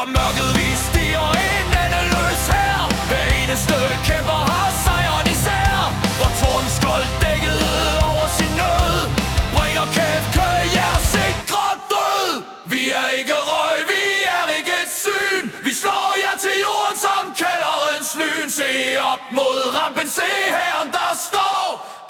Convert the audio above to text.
Og mørket vi stiger ind endeløs her. Hver eneste kæmper har sejren især. Hvor tordenskold dækket over sin nød bringer kæftkø, jer sikre død. Vi er ikke røg, vi er ikke et syn. Vi slår jer til jorden som kælderens lyn. Se op mod rampen, se her der står